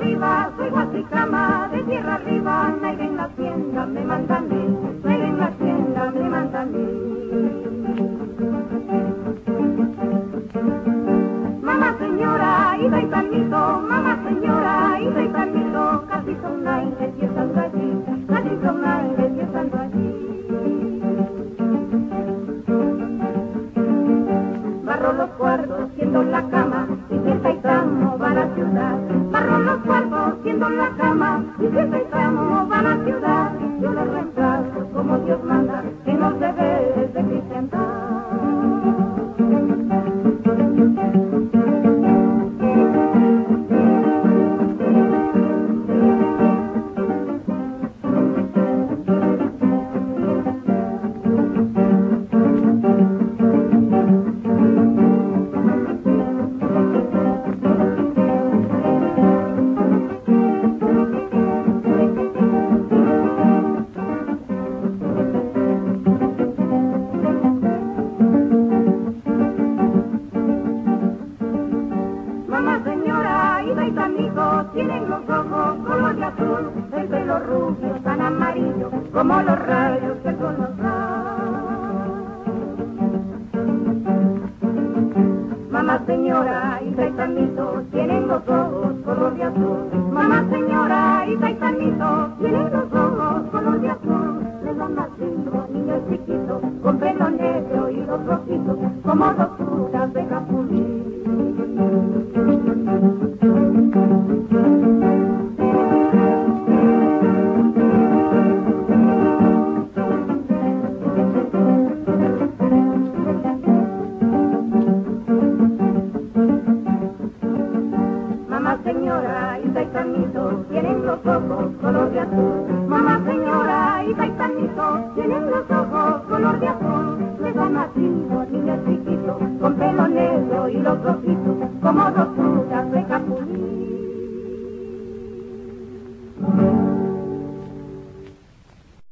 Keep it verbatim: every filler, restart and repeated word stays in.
arriba, soy guachicama, de tierra arriba, nadie en la hacienda me manda a mí, nadie en la hacienda me manda a mí. Mamá señora, y doy permiso, mamá señora, y doy permiso, casi son aires y estando allí, casi son aires y estando allí. Barro los cuartos, siendo la cama, y fiesta y tramo va a la ciudad. Barro los cuartos, siendo la cama, y fiesta y tramo va a la ciudad. Yo lo reemplazo como Dios manda, en los deberes de cristiandad. Mamá señora, y doy amigos, tienen los ojos color de azul, el pelo rubio tan amarillo como los rayos que el sol nos da. Mamá señora, y doy amigos, tienen los ojos color de azul. Mamá señora, y doy amigos, tienen los ojos color de azul. Les han nacido niños chiquitos con pelo negro y los rojitos como dos frutas de capulín. Mamá señora, y taitanito, tienen los ojos color de azul. Mamá señora, y taitanito, tienen los ojos color de azul. Les han nacido niños chiquitos con pelo negro y los rojitos como dos frutas de